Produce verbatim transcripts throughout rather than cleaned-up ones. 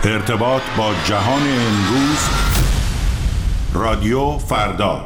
ارتباط با جهان امروز، رادیو فردا.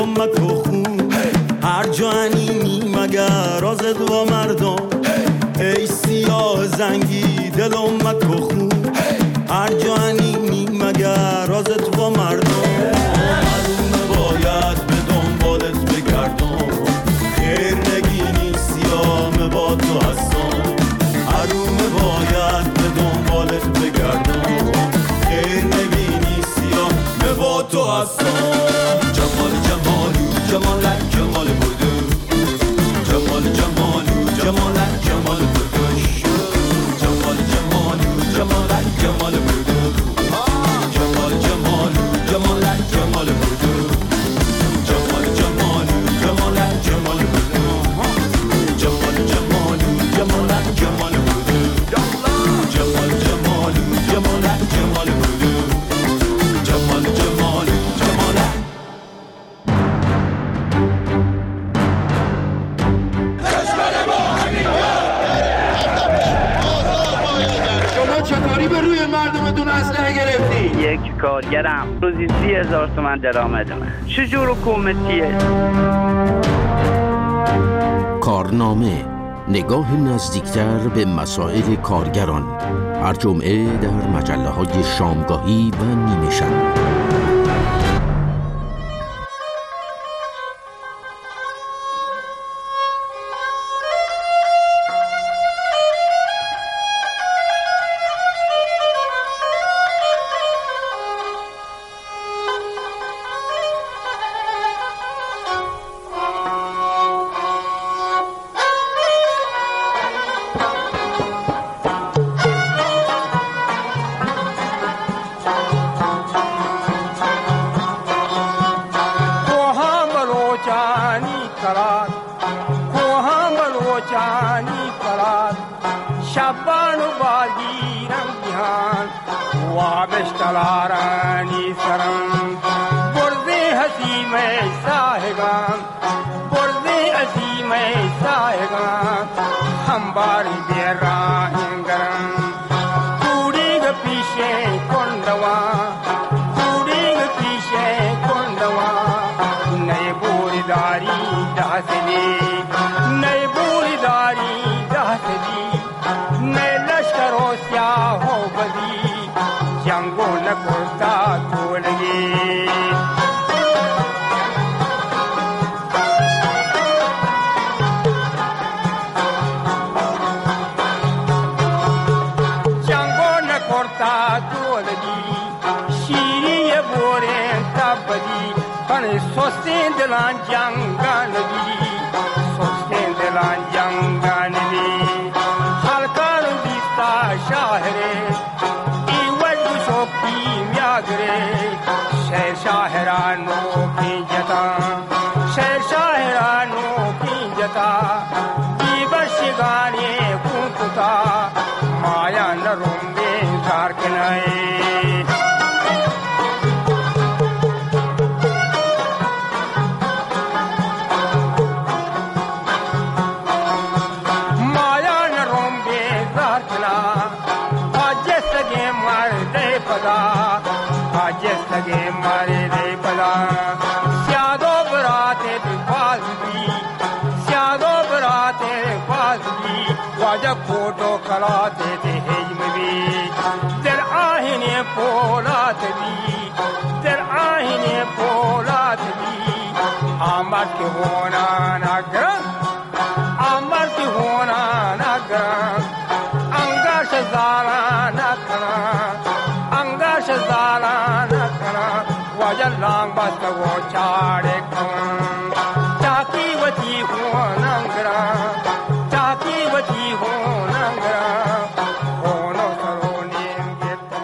امت و خون هر جانی مگر آزد و مردم ای سیاه زنگی دل امت و خون هر جانی مگر آزد و مردم معلومه باید به دنبالت بگردم خیر نگینی سیاه با تو هستم معلومه باید به دنبالت بگردم خیر نگینی سیاه با تو هستم جمال جمالو جمالک جمال بودو جمال جمالو جمالک جمال بودو جمال جمالو جمالک جمال بودو جمال جمالو جمالک جمال بودو جمال جمالو جمالک جمال بودو جمال جمالو جمالک جمال بودو جمال جمالو جمالک جمال بودو جمال جمالو جمالک شما چطوری به روی مردمتون اسلحه گرفتی؟ یک کارگرم روزی سی هزار تومن درآمد من. چجور حکومتیه؟ کارنامه، نگاه نزدیکتر به مسائل کارگران، هر جمعه در مجله های شامگاهی و نیمه شب. फोटो कराते थे हिज्म भी तेर आहिने पोलात भी तेर आहिने पोलात भी आमद के होना नगर आमद के होना नगर अंगाश ज़ाला नकरा अंगाश ज़ाला नकरा वजल लांग बस वो चारे कम चाकी वती हो नंगरा चाकी वती हो नंगरा होनो सरोने गेता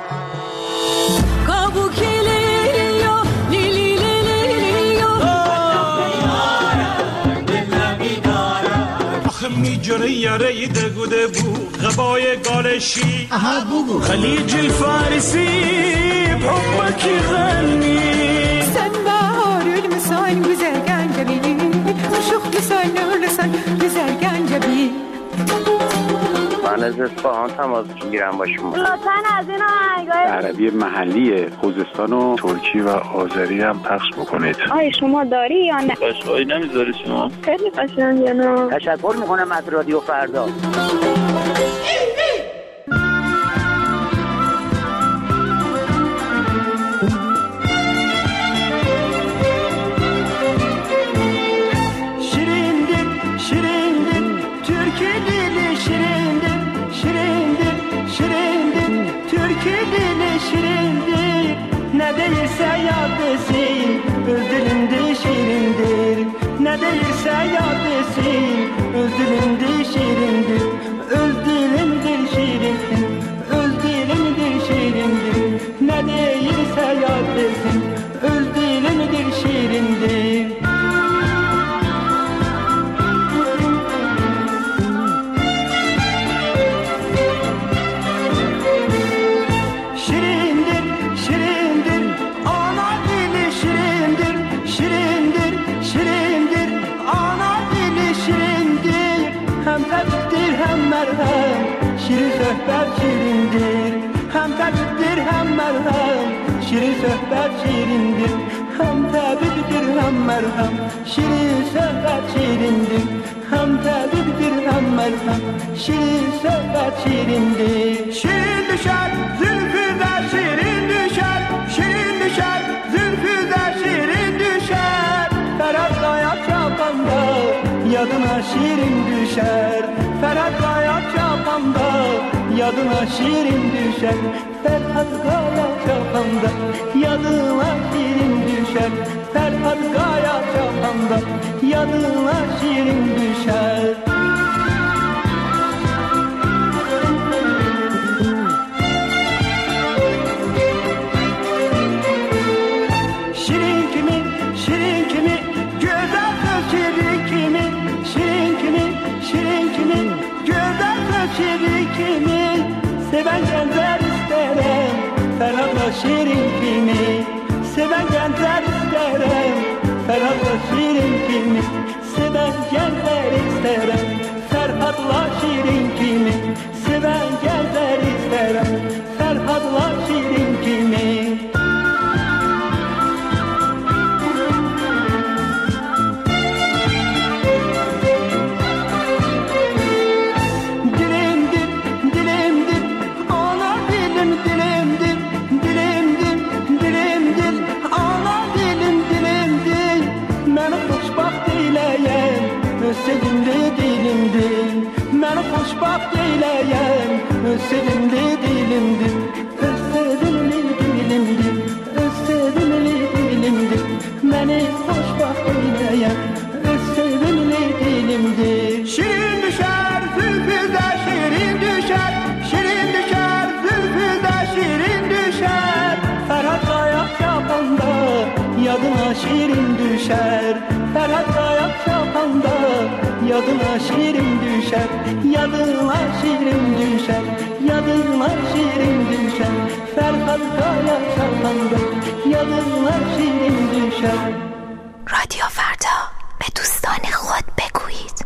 काबू खेले लियो लीली लीली लियो آخه میجره یاره دگوده بو غبای گالشی خلیج الفارسی بحبك يغني سنبار المسان güzel gencebi Şuh güzel nurlusan güzel gencebi من از اصفهان تماس میگیرم با شما. لطفاً از این آهنگای عربی محلی خوزستان و ترکی و آذری هم پخش بکنید. آی شما داری یا نه؟ قشقایی نمیذاری شما؟ خیلی قشنگه نه. تشکر میکنم از رادیو فردا. Ne değilse yad desin, öz dilimde şirindir. Ne değilse yad desin, öz dilimde şirindir. Öz dilimdir şirindir, öz dilimdir şirindir. Ne değilse yad desin, öz dilimdir şirindir. Şirin sohbet şirindir, hem tabiptir hem merhem. Şirin sohbet şirindir, hem tabiptir hem merhem. Şirin sohbet şirindir, hem tabiptir hem merhem. Şirin sohbet şirindir. Şirin düşer, zülfü de şirin düşer. Şirin düşer, zülfü de şirin düşer. Ferhat ayak yapanda yadına şirin düşer. Ferhat ayak yapanda yadına şirin düşer. Ferhat ayak yapanda yadına şirin düşer. Ferhat ayak yapanda yadına şirin düşer. Şirin kimi, şirin kimi, güzel söz şirin kimi. Şirin kimi, şirin kimi, güzel söz şirin kimi. Seven gençler isterim, Ferhat'la şirin kimi. Seven gençler isterim, Ferhat'la şirin kimi. Seven gençler isterim, Ferhat'la şirin kimi. Seven gençler isterim, Ferhat'la şirin kimi. Sevimli dilimdir, beni hoşbaxt eyleyen. Öz sevimli dilimdir, öz sevimli dilimdir, öz sevimli dilimdir. Beni hoşbaxt eyleyen, öz sevimli dilimdir. Şirin düşer, zülfü de şirin düşer. Şirin düşer, zülfü de şirin düşer. Ferhat ayak yapanda yadına şirin düşer. Ferhat ayak yapanda yadına şirin düşer. Yadına şirin düşer. Yadına şirin düşer. Ferhat ayak yapanda yadına şirin düşer. رادیو فردا به دوستان خود بگویید.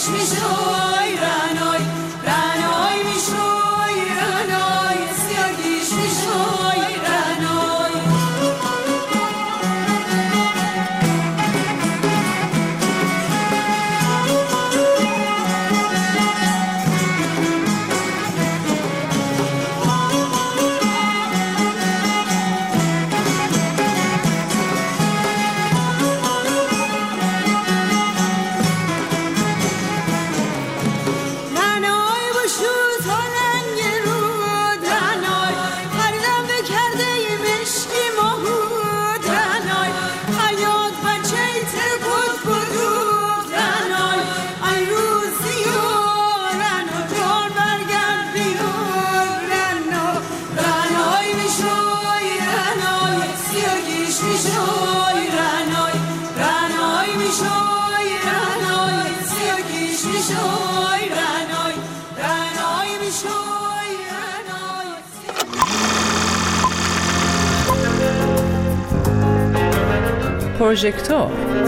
سیاگیش میشوی رنای رنای میشوی رنای سیاگیش میشوی رنای پروژکتور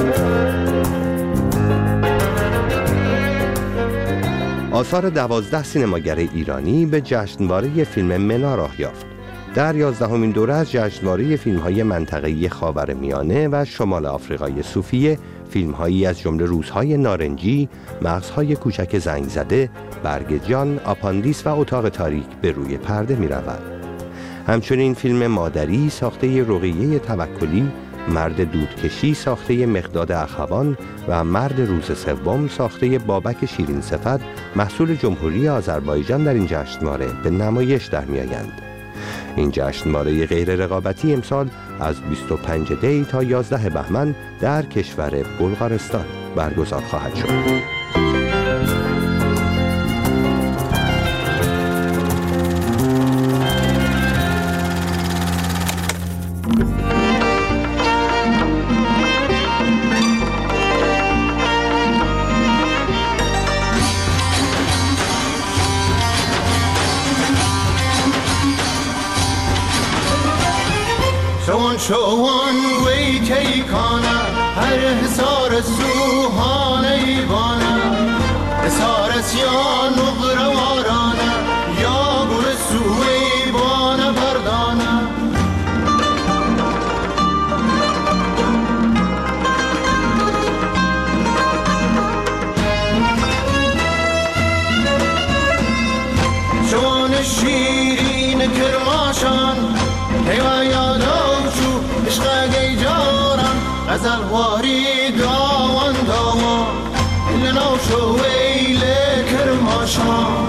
آثار دوازده سینماگر ایرانی به جشنواره فیلم منا راه یافت. در یازدهمین دوره از جشنواره فیلم‌های منطقه‌ای خاورمیانه و شمال آفریقای صوفیه، فیلم‌هایی از جمله روزهای نارنجی، مغزهای کوچک زنگ زده، برگ جان، آپاندیس و اتاق تاریک به روی پرده می‌رود. همچنین فیلم مادری ساخته رقیه توکلی، مرد دودکشی ساخته مقداد اخوان و مرد روز سوم ساخته بابک شیرین صفت محصول جمهوری آذربایجان در این جشنواره به نمایش در می‌آیند. این جشنواره غیر رقابتی امسال از بیست و پنج دی تا یازده بهمن در کشور بلغارستان برگزار خواهد شد. شوان شوان وی تیکانا هر حسار سوهان ایوانا حسار سیان نغروارانا یا گر سوی بانا بردانا شوان شیرین کرماشان هیوا یادا عشقی جارم غزل واری داوان داوان لنو شوی لکرماشان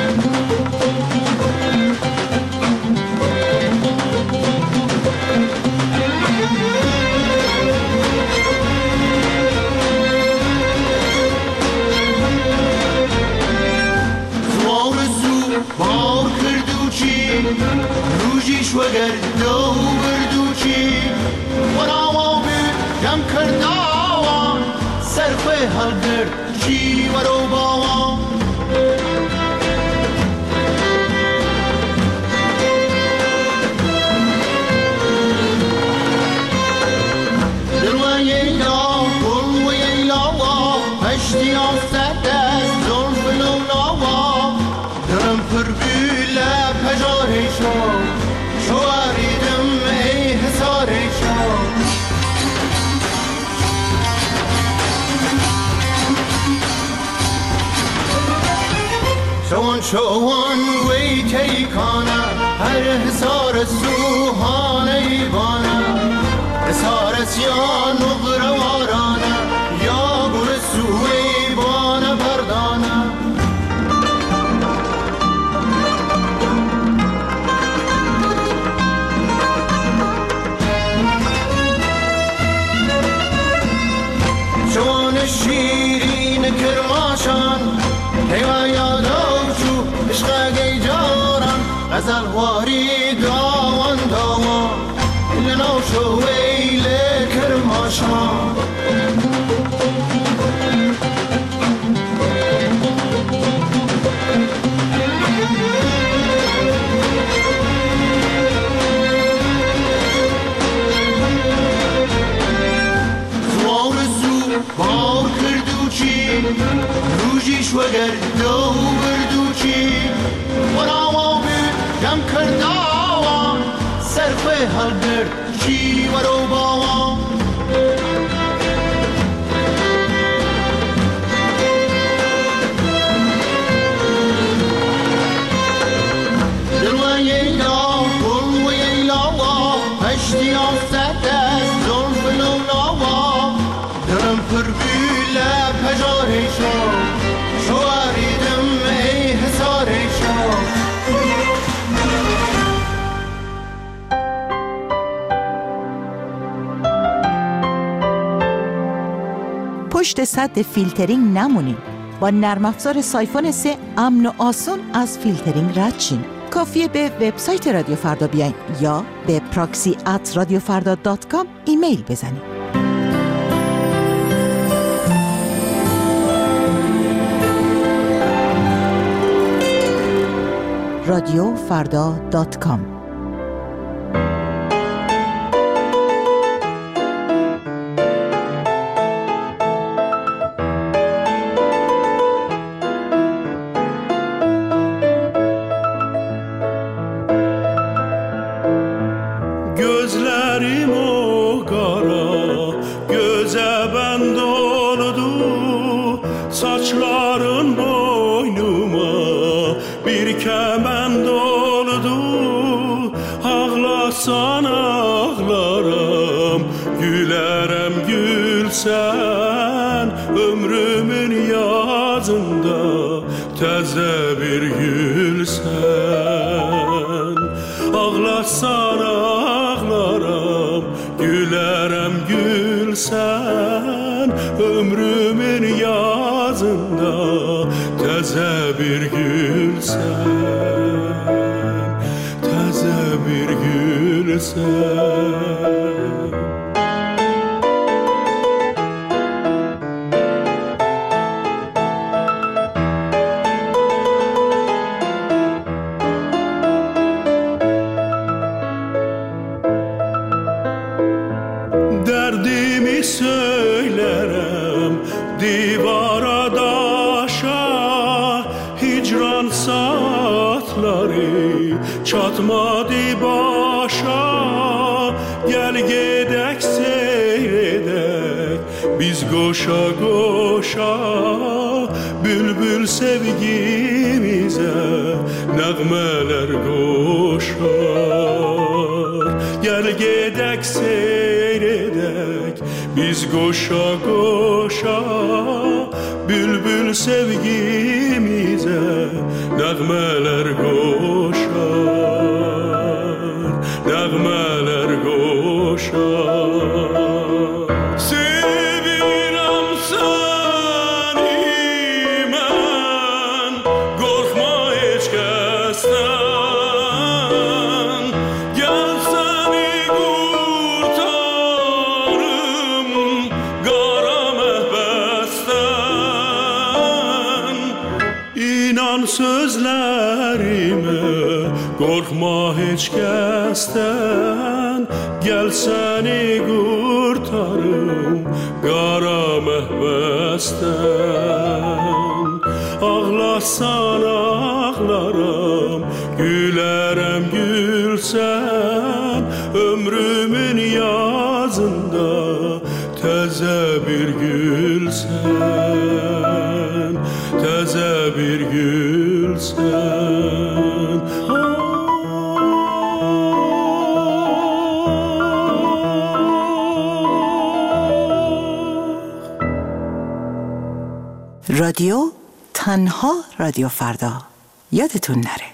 زوار زو بار کردو چی روژیش وگر دو بردو چی وراوا بی جم کرداوان سرخوی حل کرد چی ورو باوان دلوی ایلا بلوی ایلا پشتی آفت از ظلف لولاوا درم پر بیله پجاره شو شواریدم ای حساره شو شوان شوان وی تیکانا هر حسار سوهان ایوانا حسار سیان نغروارانا یا گر سوی بانا بردانا شوان شیرین کرماشان هیوا یادا عشقی جارم غزل واری داوان داوان لنو شوی لکرماشان زوار زو بار کردو چی روژیش وگر دو بردو چی وراوا بی جم کرداوان سرفه هل برد چی ورو باوان پشتی آفت از ظلف لولاوا درم پر بیله پجاره شو شواریدم ای حساره شو پشت سد فیلترینگ نمونین. با نرم افزار سایفون سه امن و آسون از فیلترینگ رد شین. کافیه به وبسایت رادیو فردا بیاین یا به پراکسی ات رادیو فردا دات کام ایمیل بزنید. رادیو فردا دات کام. Gözlerim o kara, göze bend oldu. Saçların boynuma bir kemend oldu. Ağlasan ağlarım, gülerem gülsen. Ömrümün yazında teze bir gülsen. Ağlasan ağlarım, gülerem gülsen. Ömrümün yazında teze bir gülsen. Teze bir gülsen. Derdimi söylerim divara daşa. Hicran saatleri çatmadı başa. Gel gedek seyredek biz koşa koşa. Bülbül sevgimize nəğmələr qoşar. Gel gedek seyredek biz koşa koşa. Bülbül sevgimize nəğmələr qoşar. Nəğmələr qoşar. Sevirəm səni mən, qorxma heç kəsdən. Gəl səni qurtarım qara məhbəsdən. İnan sözlərimə, qorxma heç kəsdən. Gəl səni qurtarım qara məhbəsdən. Ağlasan ağlaram, gülərəm gülsən. Ömrümün yazında təzə bir gülsən. Təzə bir gülsən. رادیو تنها رادیو فردا. یادتون نره.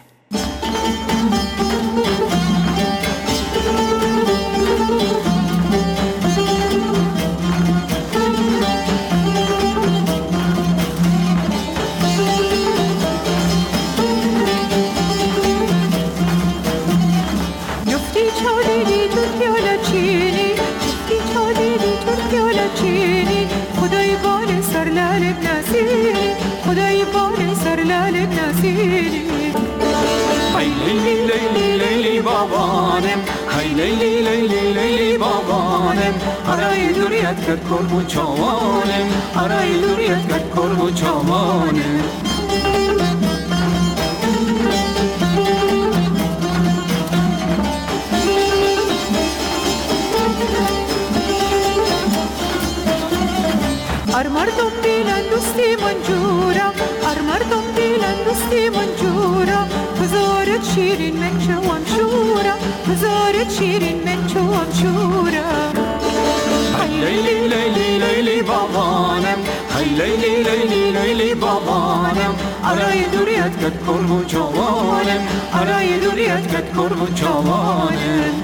جفتی چالیدی تو پیاله چینی، جفتی چالیدی تو پیاله چینی. خدای بال سر لالب نسیلی، خدای بال سر لالب نسیلی. های لیلی لیلی لیلی بابانم، های لیلی لیلی لیلی بابانم آرای دوریت کرد کرب و چاوانم آرای دوریت کرد کرب و چاوانم ار مردم بیلن دوستی منجورم ار مردم بیلن دوستی منجورم بزارت شیرین من چوام شورم بزارت شیرین من چوام شورم های لیلی لیلی لیلی بابانم های لیلی لیلی لیلی بابانم آرای دوریت کرد کرب و چاوانم آرای دوریت کرد کرب و چاوانم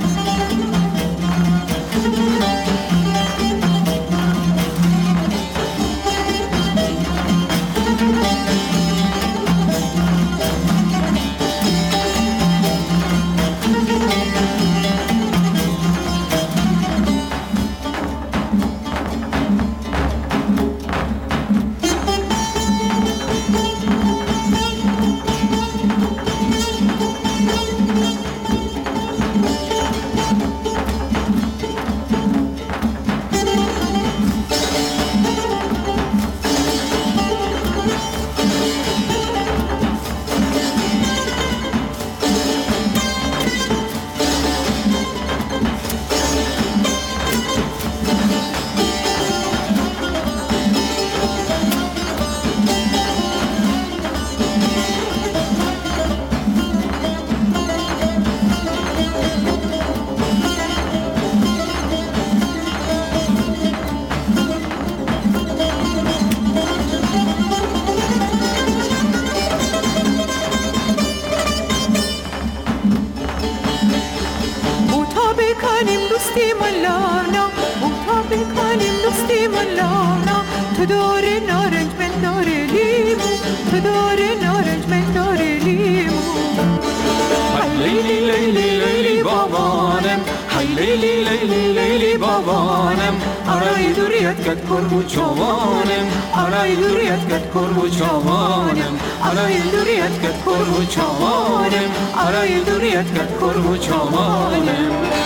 تو داره نارنج من داره لیمو تو داره نارنج من داره لیمو لیلی لیلی لیلی بابانم های لیلی لیلی لیلی بابانم آرای دوریت کرد کرب و چاوانم آرای دوریت کرد کرب و چاوانم آرای دوریت کرد کرب و چاوانم آرای دوریت کرد کرب و چاوانم